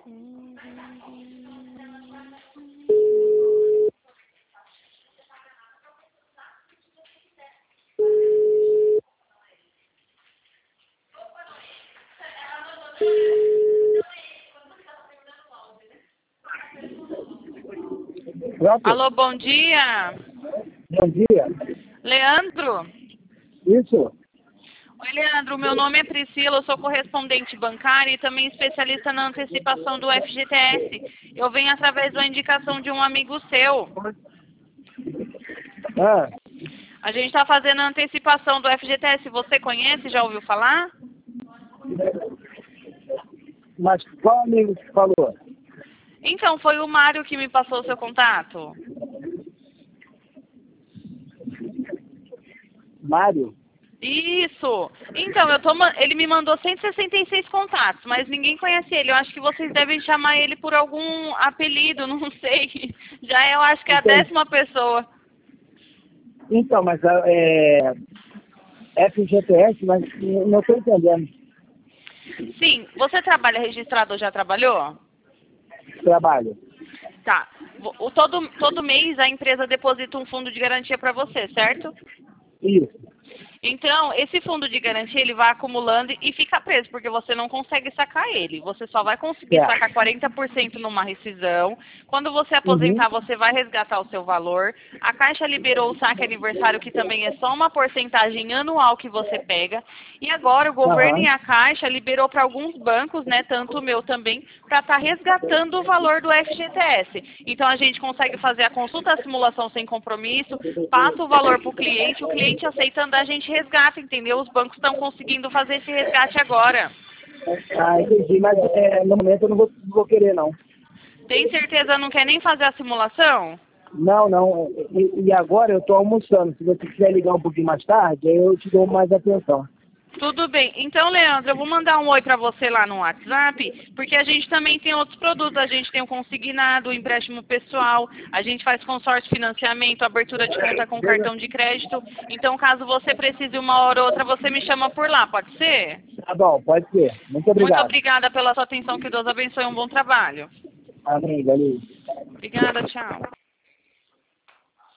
Pronto? Alô, bom dia. Bom dia. Leandro? Isso? Oi, Leandro. Meu nome é Priscila, eu sou correspondente bancária e também especialista na antecipação do FGTS. Eu venho através da indicação de um amigo seu. Ah, A gente está fazendo a antecipação do FGTS. Você conhece? Já ouviu falar? mas qual amigo que falou? Então, foi o Mário que me passou o seu contato. Mário? Isso! Então, ele me mandou 166 contatos, mas ninguém conhece ele. Eu acho que vocês devem chamar ele por algum apelido, não sei. Já eu acho que é a Entendi. 10ª pessoa. Então, mas FGTS, mas não estou entendendo. Sim, você trabalha registrado ou já trabalhou? Trabalho. Tá. Todo mês a empresa deposita um fundo de garantia para você, certo? Isso. Então, esse fundo de garantia, ele vai acumulando e fica preso, porque você não consegue sacar ele. Você só vai conseguir Certo. sacar 40% numa rescisão. Quando você Uhum. aposentar, você vai resgatar o seu valor. A Caixa liberou o saque aniversário, que também é só uma porcentagem anual que você pega. E agora o governo Aham. e a Caixa liberou para alguns bancos, né, tanto o meu também, para estar resgatando o valor do FGTS. Então, a gente consegue fazer a consulta, a simulação sem compromisso, passa o valor para o cliente aceitando, a gente resgata, entendeu? Os bancos estão conseguindo fazer esse resgate agora. Ah, entendi, mas no momento eu não vou querer, não. Tem certeza, não quer nem fazer a simulação? Não, não. E agora eu estou almoçando. Se você quiser ligar um pouquinho mais tarde, aí eu te dou mais atenção. Tudo bem. Então, Leandro, eu vou mandar um oi para você lá no WhatsApp, porque a gente também tem outros produtos. A gente tem o consignado, o empréstimo pessoal, a gente faz consórcio, financiamento, abertura de conta com cartão de crédito. Então, caso você precise uma hora ou outra, você me chama por lá, pode ser? Tá bom, pode ser. Muito Muito obrigado. obrigada pela sua atenção, que Deus abençoe, um bom trabalho. Amém, valeu. Obrigada, tchau.